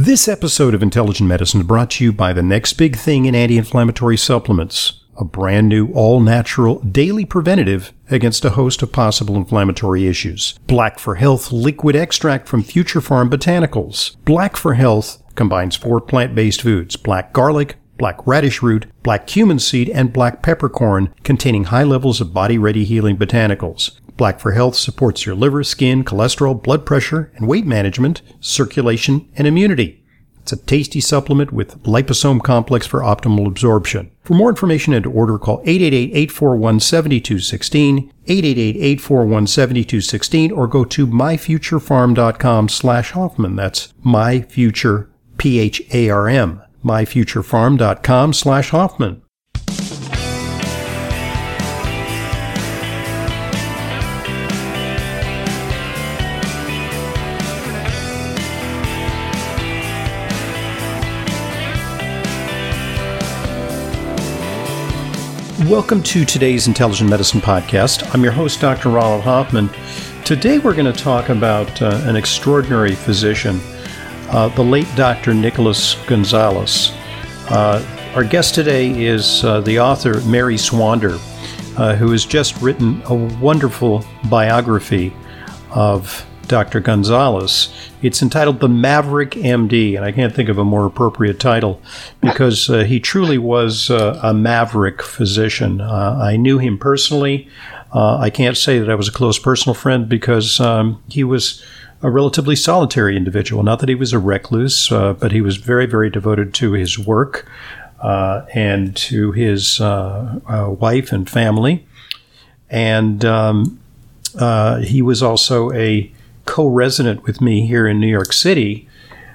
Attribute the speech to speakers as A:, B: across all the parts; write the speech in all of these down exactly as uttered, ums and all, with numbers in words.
A: This episode of Intelligent Medicine is brought to you by the next big thing in anti-inflammatory supplements, a brand new all-natural daily preventative against a host of possible inflammatory issues. Black for Health liquid extract from Future Farm Botanicals. Black for Health combines four plant-based foods: black garlic, black radish root, black cumin seed, and black peppercorn, containing high levels of body-ready healing botanicals. Black for Health supports your liver, skin, cholesterol, blood pressure, and weight management, circulation, and immunity. It's a tasty supplement with liposome complex for optimal absorption. For more information and to order, call eight eight eight, eight four one, seven two one six, eight eight eight, eight four one, seven two one six, or go to myfuturefarm.com slash Hoffman. That's myfuture, P H A R M, myfuturefarm.com slash Hoffman. Welcome to today's Intelligent Medicine Podcast. I'm your host, Doctor Ronald Hoffman. Today we're going to talk about uh, an extraordinary physician, uh, the late Doctor Nicholas Gonzalez. Uh, our guest today is uh, the author, Mary Swander, uh, who has just written a wonderful biography of Doctor Gonzalez. It's entitled The Maverick M D, and I can't think of a more appropriate title because uh, he truly was uh, a maverick physician. Uh, I knew him personally. Uh, I can't say that I was a close personal friend because um, he was a relatively solitary individual. Not that he was a recluse, uh, but he was very, very devoted to his work uh, and to his uh, uh, wife and family. And um, uh, he was also a co-resident with me here in New York City.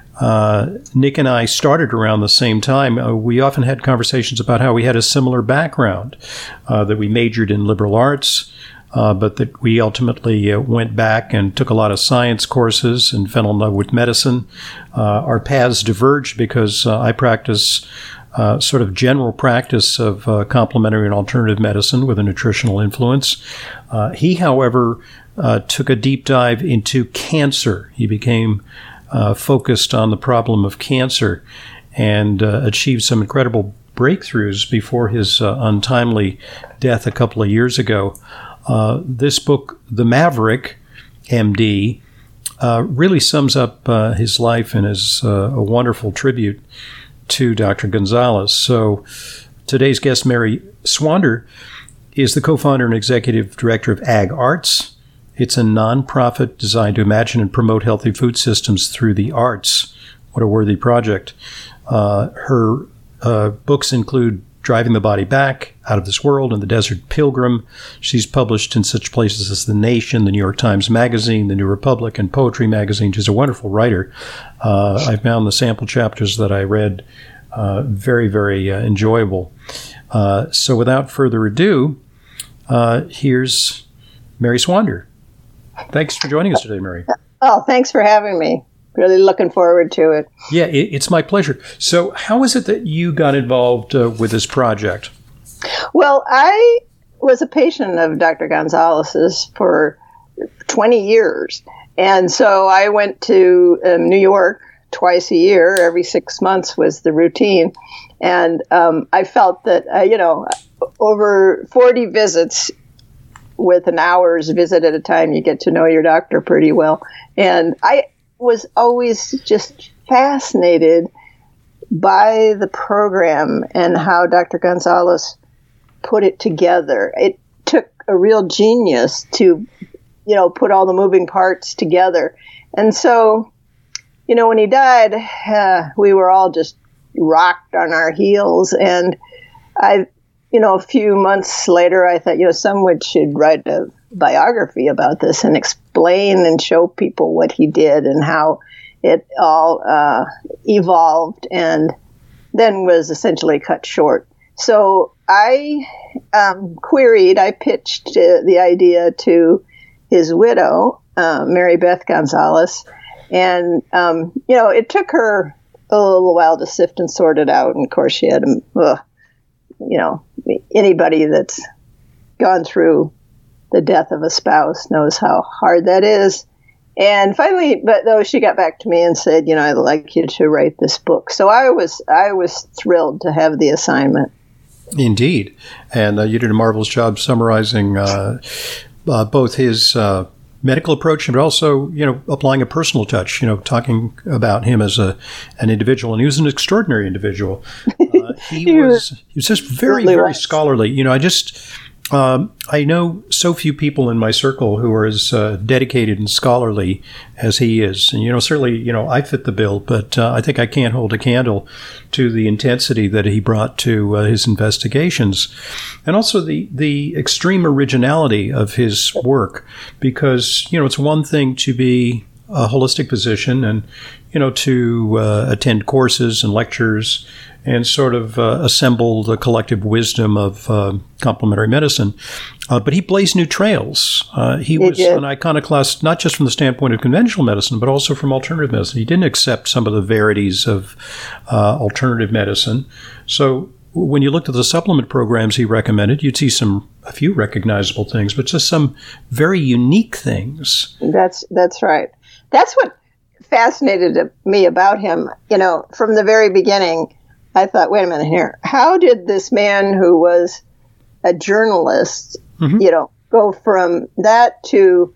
A: Uh, Nick and I started around the same time. Uh, we often had conversations about how we had a similar background, uh, that we majored in liberal arts, uh, but that we ultimately uh, went back and took a lot of science courses and fell in love with medicine. Uh, our paths diverged because uh, I practice uh, sort of general practice of uh, complementary and alternative medicine with a nutritional influence. Uh, he, however, Uh, took a deep dive into cancer. He became uh, focused on the problem of cancer and uh, achieved some incredible breakthroughs before his uh, untimely death a couple of years ago. Uh, this book, The Maverick M D, uh, really sums up uh, his life and is uh, a wonderful tribute to Doctor Gonzalez. So today's guest, Mary Swander, is the co-founder and executive director of Ag Arts. It's a nonprofit designed to imagine and promote healthy food systems through the arts. What a worthy project. Uh, her uh, books include Driving the Body Back, Out of This World, and The Desert Pilgrim. She's published in such places as The Nation, The New York Times Magazine, The New Republic, and Poetry Magazine. She's a wonderful writer. Uh, I found the sample chapters that I read uh, very, very uh, enjoyable. Uh, so without further ado, uh, here's Mary Swander. Thanks for joining us today, Mary.
B: Oh, thanks for having me. Really looking forward to it.
A: Yeah, it, it's my pleasure. So how is it that you got involved uh, with this project?
B: Well, I was a patient of Doctor Gonzalez's for twenty years. And so I went to um, New York twice a year. Every six months was the routine. And um, I felt that, uh, you know, over forty visits with an hour's visit at a time, you get to know your doctor pretty well. And I was always just fascinated by the program and how Doctor Gonzalez put it together. It took a real genius to, you know, put all the moving parts together. And so, you know, when he died, uh, we were all just rocked on our heels. And I You know, a few months later, I thought, you know, someone should write a biography about this and explain and show people what he did and how it all uh, evolved and then was essentially cut short. So I um, queried, I pitched uh, the idea to his widow, uh, Mary Beth Gonzalez. And, um, you know, it took her a little while to sift and sort it out. And, of course, she had a, ugh, you know, anybody that's gone through the death of a spouse knows how hard that is. And finally, but though she got back to me and said, you know, I'd like you to write this book. So I was I was thrilled to have the assignment.
A: Indeed. And uh, you did a marvelous job summarizing uh, uh, both his uh, medical approach, but also, you know, applying a personal touch, you know, talking about him as a an individual. And he was an extraordinary individual. Uh, he, he was he was just very, very right. scholarly. You know, I just... Um, I know so few people in my circle who are as uh, dedicated and scholarly as he is. And, you know, certainly, you know, I fit the bill, but uh, I think I can't hold a candle to the intensity that he brought to uh, his investigations. And also the, the extreme originality of his work, because, you know, it's one thing to be a holistic physician and, you know, to uh, attend courses and lectures and sort of uh, assemble the collective wisdom of uh, complementary medicine. Uh, but he blazed new trails. Uh, he, he was did. an iconoclast, not just from the standpoint of conventional medicine, but also from alternative medicine. He didn't accept some of the verities of uh, alternative medicine. So when you looked at the supplement programs he recommended, you'd see some a few recognizable things, but just some very unique things.
B: That's that's right. That's what fascinated me about him. You know, from the very beginning, I thought, wait a minute here. How did this man who was a journalist, mm-hmm. you know, go from that to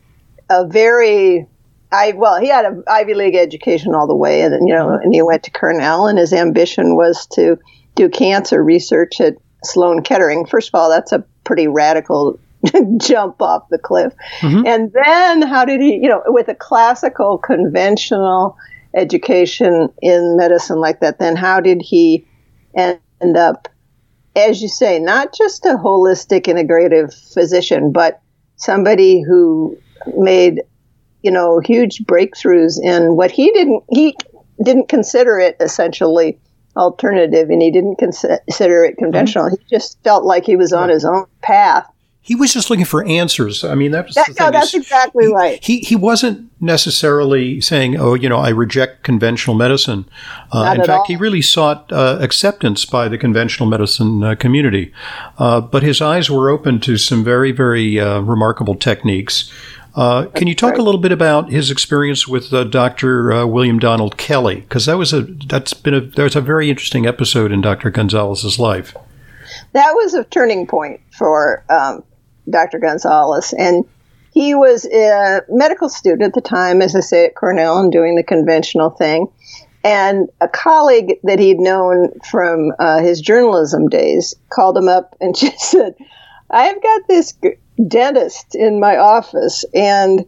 B: a very, I well, he had an Ivy League education all the way, and you know, and he went to Cornell, and his ambition was to do cancer research at Sloan Kettering. First of all, that's a pretty radical jump off the cliff. Mm-hmm. And then how did he, you know, with a classical, conventional education in medicine like that, then how did he end up, as you say, not just a holistic, integrative physician, but somebody who made, you know, huge breakthroughs in what he didn't, he didn't consider it essentially alternative, and he didn't consider it conventional. Mm-hmm. He just felt like he was on his own path.
A: He was just looking for answers. I mean, that was
B: that,
A: the thing.
B: No, that's
A: is,
B: exactly
A: he,
B: right.
A: He he wasn't necessarily saying, "Oh, you know, I reject conventional medicine." Uh,
B: Not
A: in
B: at
A: fact,
B: all.
A: he really sought uh, acceptance by the conventional medicine uh, community. Uh, but his eyes were open to some very, very uh, remarkable techniques. Uh, can you talk
B: right.
A: a little bit about his experience with uh, Doctor Uh, William Donald Kelley? Because that was a that's been a there's a very interesting episode in Doctor Gonzalez's life.
B: That was a turning point for um, Doctor Gonzalez, and he was a medical student at the time, as I say, at Cornell, and doing the conventional thing. And a colleague that he'd known from uh, his journalism days called him up and just said, "I've got this g- dentist in my office, and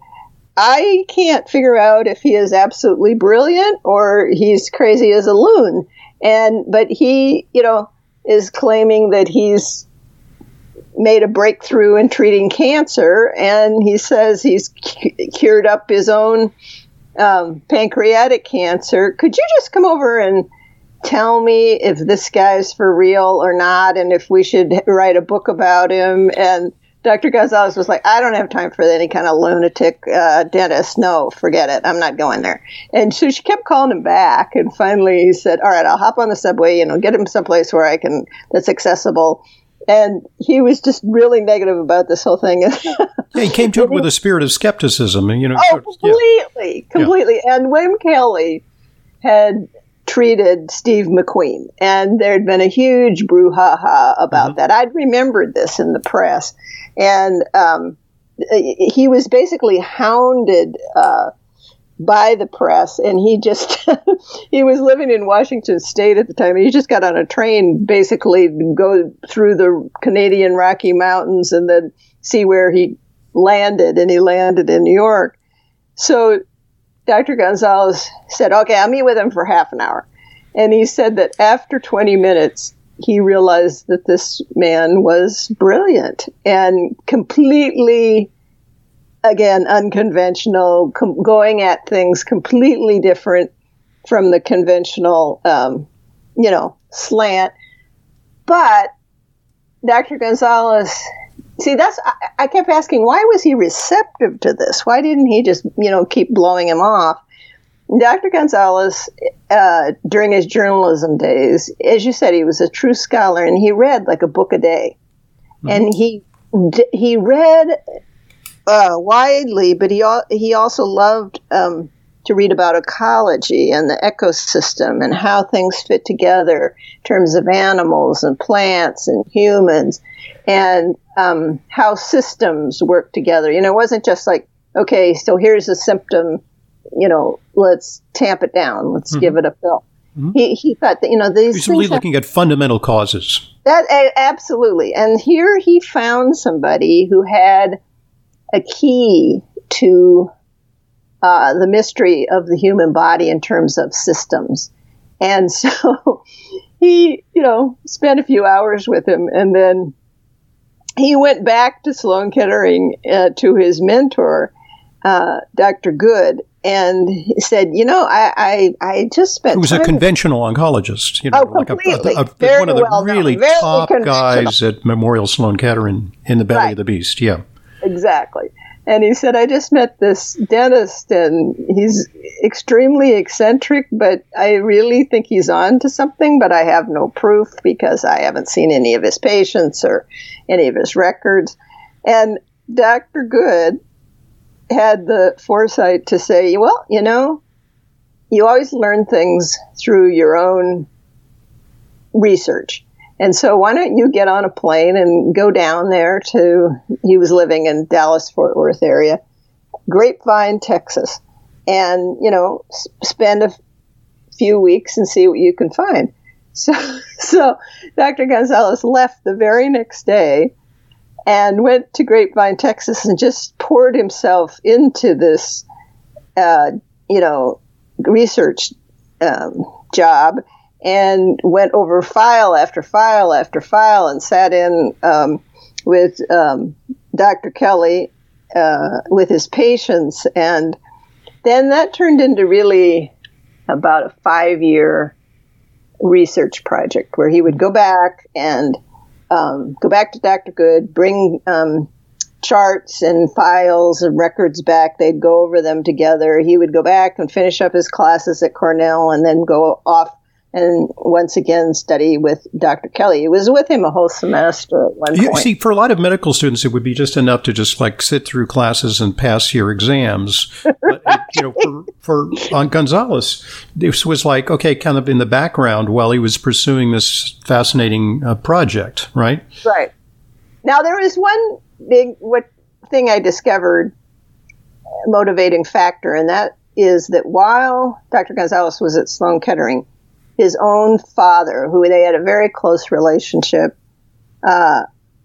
B: I can't figure out if he is absolutely brilliant or he's crazy as a loon. And but he, you know, is claiming that he's made a breakthrough in treating cancer, and he says he's cu- cured up his own um, pancreatic cancer. Could you just come over and tell me if this guy's for real or not, and if we should write a book about him?" And Doctor Gonzalez was like, "I don't have time for any kind of lunatic uh, dentist. No, forget it. I'm not going there." And so she kept calling him back, and finally he said, "All right, I'll hop on the subway, you know, get him someplace where I can, that's accessible." And he was just really negative about this whole thing.
A: Yeah, he came to it with a spirit of skepticism, and you know,
B: oh,
A: sort of,
B: completely,
A: yeah.
B: completely. Yeah. And William Kelley had treated Steve McQueen, and there'd been a huge brouhaha about mm-hmm. that. I'd remembered this in the press, and um, he was basically hounded uh, by the press, and he just he was living in Washington State at the time, and he just got on a train basically to go through the Canadian Rocky Mountains and then see where he landed, and he landed in New York. So Doctor Gonzalez said, "Okay, I'll meet with him for half an hour." And he said that after twenty minutes, he realized that this man was brilliant and completely, again, unconventional, com- going at things completely different from the conventional, um, you know, slant. But Doctor Gonzalez, see, that's, I, I kept asking, why was he receptive to this? Why didn't he just, you know, keep blowing him off? Doctor Gonzalez, uh, during his journalism days, as you said, he was a true scholar, and he read like a book a day. Mm-hmm. And he he read uh, widely, but he al- he also loved um, to read about ecology and the ecosystem and how things fit together in terms of animals and plants and humans, and um, how systems work together. You know, it wasn't just like, okay, so here's a symptom, you know, let's tamp it down, let's mm-hmm. give it a pill. Mm-hmm. He he thought that, you know, these
A: He's really looking have, at fundamental causes.
B: That uh, absolutely. And here he found somebody who had a key to uh, the mystery of the human body in terms of systems. And so he, you know, spent a few hours with him, and then he went back to Sloan Kettering uh, to his mentor, uh, Doctor Good, and he said, you know, I, I, I just spent.
A: He was
B: time
A: a conventional oncologist, you know,
B: oh,
A: like a,
B: completely.
A: a, a,
B: Very
A: one of the
B: well
A: really
B: known.
A: top guys at Memorial Sloan Kettering in the belly
B: right.
A: of the beast. Yeah,
B: exactly. And he said, I just met this dentist, and he's extremely eccentric, but I really think he's on to something, but I have no proof because I haven't seen any of his patients or any of his records. And Doctor Good had the foresight to say, well, you know, you always learn things through your own research. And so why don't you get on a plane and go down there to, he was living in Dallas-Fort Worth area, Grapevine, Texas, and, you know, s- spend a f- few weeks and see what you can find. So, so Doctor Gonzalez left the very next day and went to Grapevine, Texas, and just poured himself into this, uh, you know, research um, job, and went over file after file after file and sat in um, with um, Doctor Kelly, uh, with his patients. And then that turned into really about a five-year research project where he would go back and um, go back to Doctor Good, bring um, charts and files and records back. They'd go over them together. He would go back and finish up his classes at Cornell and then go off and once again study with Doctor Kelly. He was with him a whole semester at one
A: you
B: point.
A: See, for a lot of medical students, it would be just enough to just like sit through classes and pass your exams. But it, you know, for, for on Gonzalez, this was like, okay, kind of in the background while he was pursuing this fascinating uh, project, right?
B: Right. Now, there was one big what thing I discovered, motivating factor, and that is that while Doctor Gonzalez was at Sloan Kettering, his own father, who they had a very close relationship, uh,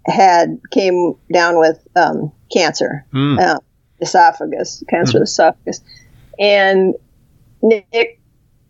B: had came down with um, cancer, mm. uh, esophagus, cancer mm. of the esophagus. And Nick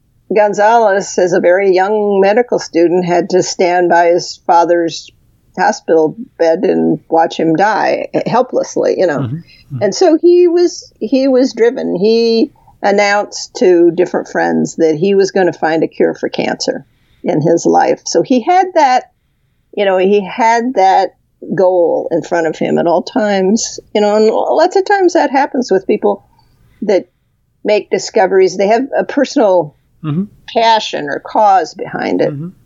B: Gonzalez, as a very young medical student, had to stand by his father's hospital bed and watch him die helplessly, you know. Mm-hmm. Mm-hmm. And so he was he was driven. He announced to different friends that he was going to find a cure for cancer in his life. So he had that, you know, he had that goal in front of him at all times, you know, and lots of times that happens with people that make discoveries. They have a personal mm-hmm. passion or cause behind it.
A: Mm-hmm.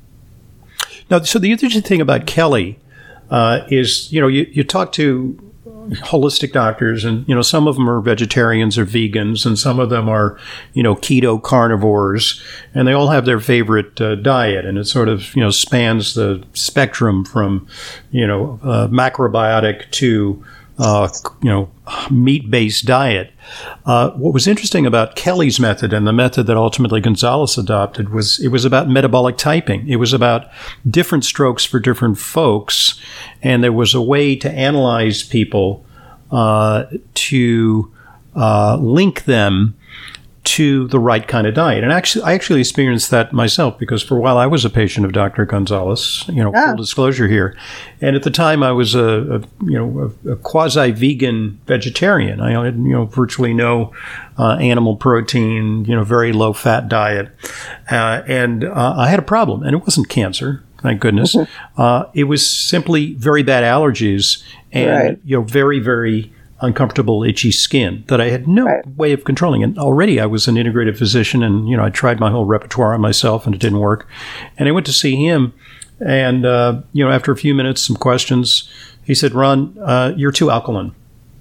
A: Now, so the interesting thing about Kelly uh, is, you know, you, you talk to holistic doctors, and, you know, some of them are vegetarians or vegans, and some of them are, you know, keto carnivores, and they all have their favorite uh, diet, and it sort of, you know, spans the spectrum from, you know, uh, macrobiotic to, uh, you know, meat-based diet. Uh, what was interesting about Kelly's method and the method that ultimately Gonzalez adopted was it was about metabolic typing. It was about different strokes for different folks, and there was a way to analyze people uh, to uh, link them to the right kind of diet. And actually, I actually experienced that myself, because for a while I was a patient of Doctor Gonzalez, you know, oh. full disclosure here. And at the time I was a, a you know, a, a quasi-vegan vegetarian. I had, you know, virtually no uh, animal protein, you know, very low-fat diet. Uh, and uh, I had a problem, and it wasn't cancer. Thank goodness. Mm-hmm. Uh, it was simply very bad allergies and, right. you know, very, very uncomfortable, itchy skin that I had no right. way of controlling. And already I was an integrative physician, and, you know, I tried my whole repertoire on myself and it didn't work. And I went to see him, and, uh, you know, after a few minutes, some questions, he said, Ron, uh, you're too alkaline.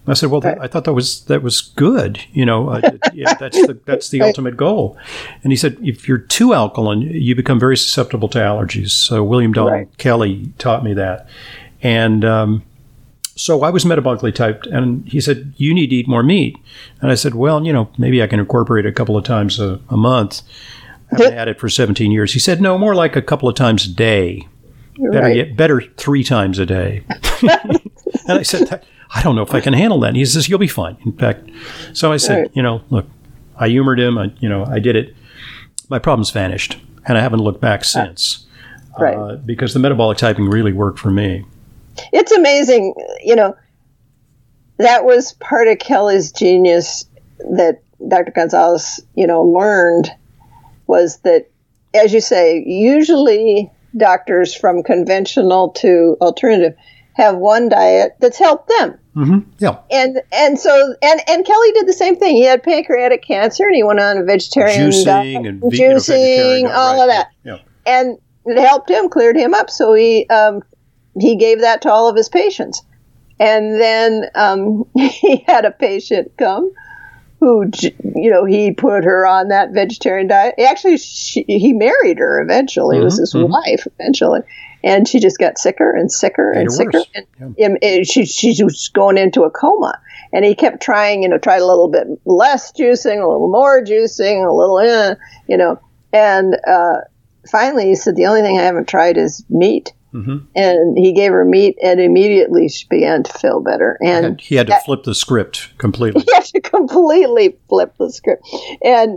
A: I said, well,
B: right.
A: that, I thought that was that was good. You know, uh, yeah, that's the that's the
B: right.
A: ultimate goal. And he said, if you're too alkaline, you become very susceptible to allergies. So William Donald
B: right.
A: Kelly taught me that. And um, so I was metabolically typed, and he said, you need to eat more meat. And I said, well, you know, maybe I can incorporate it a couple of times a, a month. I've been at it for seventeen years. He said, no, more like a couple of times a day. Better
B: right.
A: yet, better three times a day. And I said, I don't know if I can handle that. And he says, you'll be fine. In fact, so I said, right. you know, look, I humored him. I, you know, I did it. My problem's vanished, and I haven't looked back since.
B: Right.
A: Uh, because the metabolic typing really worked for me.
B: It's amazing. You know, that was part of Kelly's genius that Doctor Gonzalez, you know, learned was that, as you say, usually doctors from conventional to alternative have one diet that's helped them.
A: Mm-hmm. Yeah.
B: And and so and, and Kelly did the same thing. He had pancreatic cancer and he went on a vegetarian
A: juicing
B: diet,
A: and
B: juicing,
A: you know,
B: all
A: right.
B: of that.
A: Yeah.
B: And it helped him, cleared him up. So he um, he gave that to all of his patients. And then um, he had a patient come who, you know, he put her on that vegetarian diet. Actually, she, he married her eventually. Mm-hmm, it was his mm-hmm. wife eventually. And she just got sicker and sicker and sicker. And, yeah. and, and she, she was going into a coma. And he kept trying, you know, tried a little bit less juicing, a little more juicing, a little, eh, you know. And uh, finally he said, the only thing I haven't tried is meat. Mm-hmm. And he gave her meat, and immediately she began to feel better. And
A: he had to that, flip the script completely.
B: He had to completely flip the script. And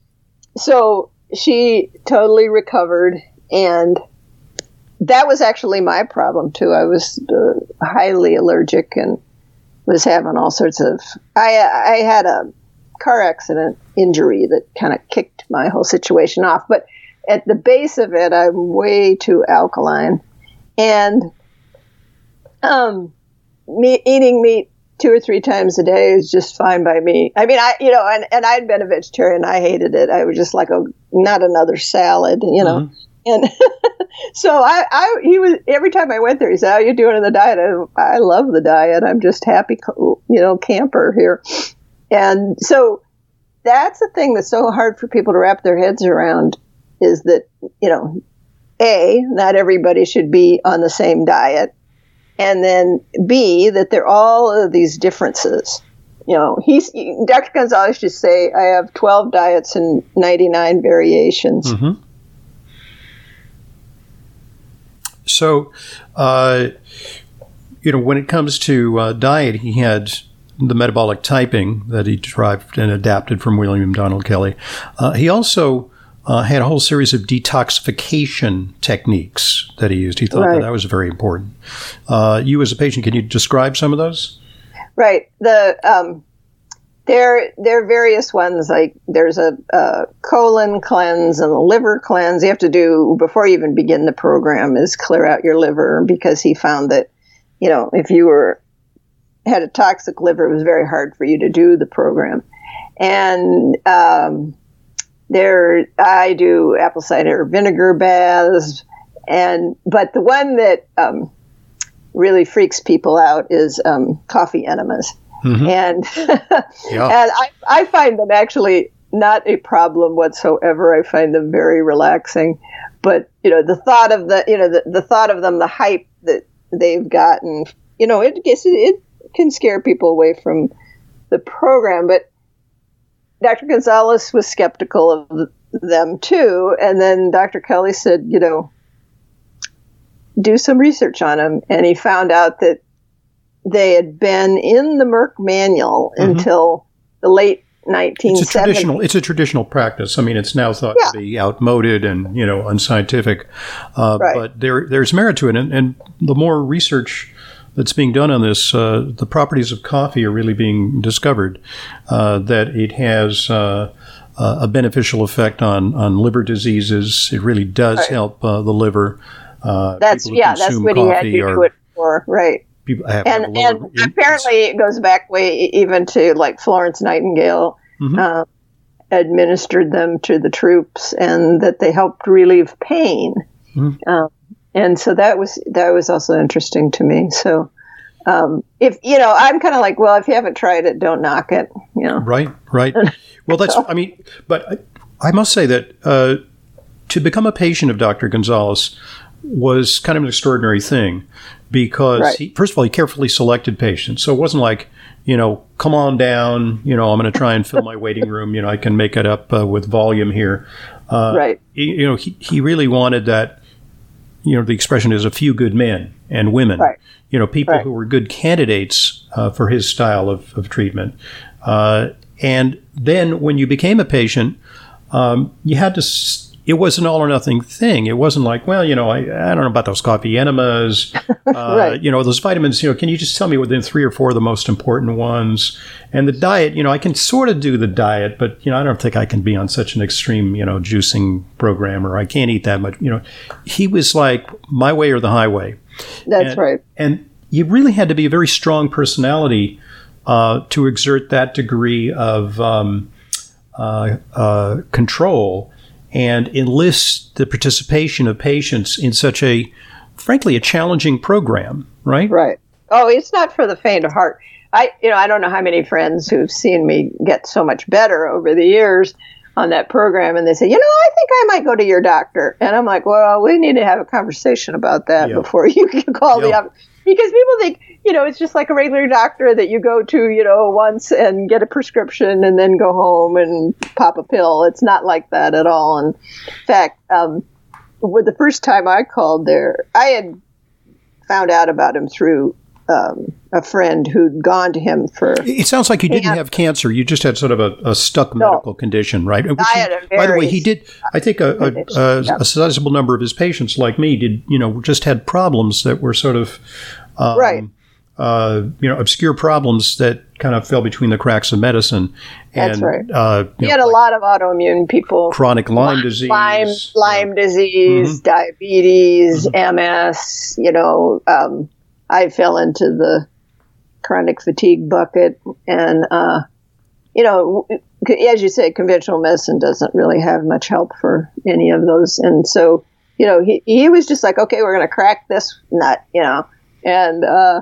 B: so she totally recovered. And that was actually my problem, too. I was uh, highly allergic and was having all sorts of... I, I had a car accident injury that kind of kicked my whole situation off. But at the base of it, I'm way too alkaline. And um, me, eating meat two or three times a day is just fine by me. I mean, I, you know, and, and I'd been a vegetarian. I hated it. I was just like, a, not another salad, you know. Mm-hmm. And so I, I, he was, every time I went there, he said, how are you doing in the diet? I, I love the diet. I'm just happy, you know, camper here. And so that's the thing that's so hard for people to wrap their heads around is that, you know, A, not everybody should be on the same diet, and then B, that there are all of these differences. You know, he's Doctor Gonzalez used to say, I have twelve diets and ninety-nine variations.
A: Mm-hmm. So, uh, you know, when it comes to uh, diet, he had the metabolic typing that he derived and adapted from William Donald Kelly. Uh, he also Uh, had a whole series of detoxification techniques that he used. He thought right. that that was very important. Uh, you as a patient, can you describe some of those?
B: Right. The um, there there are various ones. Like there's a, a colon cleanse and a liver cleanse. You have to do before you even begin the program is clear out your liver because he found that, you know, if you were had a toxic liver, it was very hard for you to do the program. And um, There, I do apple cider vinegar baths, and but the one that um, really freaks people out is um, coffee enemas, mm-hmm. and yeah. and I, I find them actually not a problem whatsoever. I find them very relaxing, but you know the thought of the you know the, the thought of them, the hype that they've gotten, you know, it gets it can scare people away from the program, but Doctor Gonzalez was skeptical of them too, and then Doctor Kelly said, you know, do some research on them, and he found out that they had been in the Merck manual mm-hmm. until the late nineteen seventies.
A: It's a traditional, it's a traditional practice. I mean, it's now thought yeah. to be outmoded and, you know, unscientific, uh, right. but there there's merit to it, and, and the more research that's being done on this, uh, the properties of coffee are really being discovered, uh, that it has uh, a beneficial effect on, on liver diseases. It really does right. help uh, the liver. Uh,
B: that's yeah, that's what he had to do it for, right?
A: People have,
B: and
A: have
B: and in, apparently it goes back way even to like Florence Nightingale mm-hmm. uh, administered them to the troops, and that they helped relieve pain. Mm-hmm. Um, And so that was that was also interesting to me. So, um, if, you know, I'm kind of like, well, if you haven't tried it, don't knock it, you know.
A: Right, right. Well, that's, I mean, but I, I must say that uh, to become a patient of Doctor Gonzalez was kind of an extraordinary thing because,
B: right.
A: he, first of all, he carefully selected patients. So it wasn't like, you know, come on down, you know, I'm going to try and fill my waiting room. You know, I can make it up uh, with volume here. Uh,
B: right.
A: He, you know, he, he really wanted that, you know, the expression is a few good men and women,
B: right.
A: you know, people
B: right.
A: who were good candidates uh, for his style of, of treatment. Uh, and then when you became a patient, um, you had to, s- it was an all or nothing thing. It wasn't like, well, you know, I, I don't know about those coffee enemas, uh,
B: right.
A: you know, those vitamins, you know, can you just tell me within three or four of the most important ones? And the diet, you know, I can sort of do the diet, but, you know, I don't think I can be on such an extreme, you know, juicing program, or I can't eat that much. You know, he was like my way or the highway.
B: That's
A: and,
B: right.
A: And you really had to be a very strong personality uh, to exert that degree of um, uh, uh, control and enlist the participation of patients in such a, frankly, a challenging program, right?
B: Right. Oh, it's not for the faint of heart. I, you know, I don't know how many friends who've seen me get so much better over the years on that program, and they say, you know, I think I might go to your doctor. And I'm like, well, we need to have a conversation about that
A: Yeah.
B: before you can call
A: Yeah.
B: the office. Because people think, you know, it's just like a regular doctor that you go to, you know, once and get a prescription and then go home and pop a pill. It's not like that at all. And in fact, um, with the first time I called there, I had found out about him through um, a friend who'd gone to him for.
A: It sounds like you didn't
B: cancer.
A: have cancer. You just had sort of a, a stuck
B: No.
A: medical condition, right? Which
B: I
A: he-
B: had a
A: by the way,
B: very
A: he did. I think a, a,
B: condition,
A: a,
B: yeah.
A: a sizable number of his patients, like me, did. You know, just had problems that were sort of um,
B: Right.
A: Uh, you know, obscure problems that kind of fell between the cracks of medicine. And,
B: That's right.
A: Uh,
B: He
A: you
B: had
A: know,
B: a
A: like
B: lot of autoimmune people.
A: chronic Lyme disease,
B: Lyme, Lyme
A: yeah.
B: disease,
A: Mhm.
B: diabetes, M S. You know, um, I fell into the chronic fatigue bucket, and uh, you know, as you say, conventional medicine doesn't really have much help for any of those. And so, you know, he he was just like, okay, we're going to crack this nut, you know, and. Uh,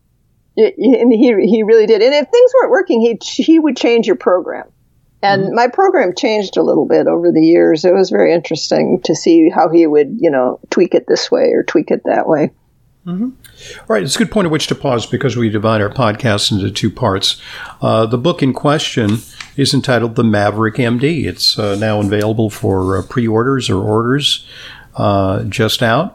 B: It, and he he really did. And if things weren't working, he he would change your program. And mm-hmm. my program changed a little bit over the years. It was very interesting to see how he would, you know, tweak it this way or tweak it that way.
A: Mm-hmm. All right, it's a good point at which to pause because we divide our podcast into two parts. Uh, the book in question is entitled The Maverick M D. It's uh, now available for uh, pre-orders or orders uh, just out.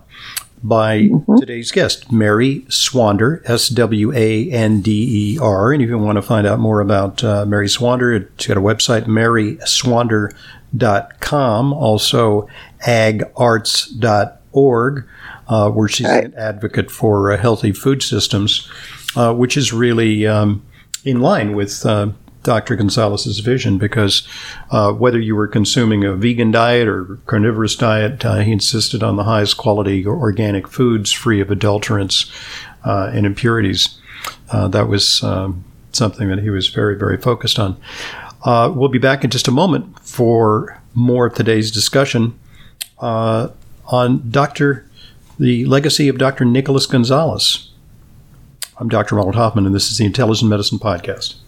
A: By mm-hmm. today's guest, Mary Swander, S W A N D E R. And if you want to find out more about uh, Mary Swander, she's got a website, mary swander dot com, also ag arts dot org, uh, where she's right. an advocate for uh, healthy food systems, uh, which is really um, in line with uh, Doctor Gonzalez's vision, because uh, whether you were consuming a vegan diet or carnivorous diet, uh, he insisted on the highest quality organic foods free of adulterants uh, and impurities. Uh, that was um, something that he was very, very focused on. Uh, we'll be back in just a moment for more of today's discussion uh, on Doctor the legacy of Doctor Nicholas Gonzalez. I'm Doctor Ronald Hoffman, and this is the Intelligent Medicine Podcast.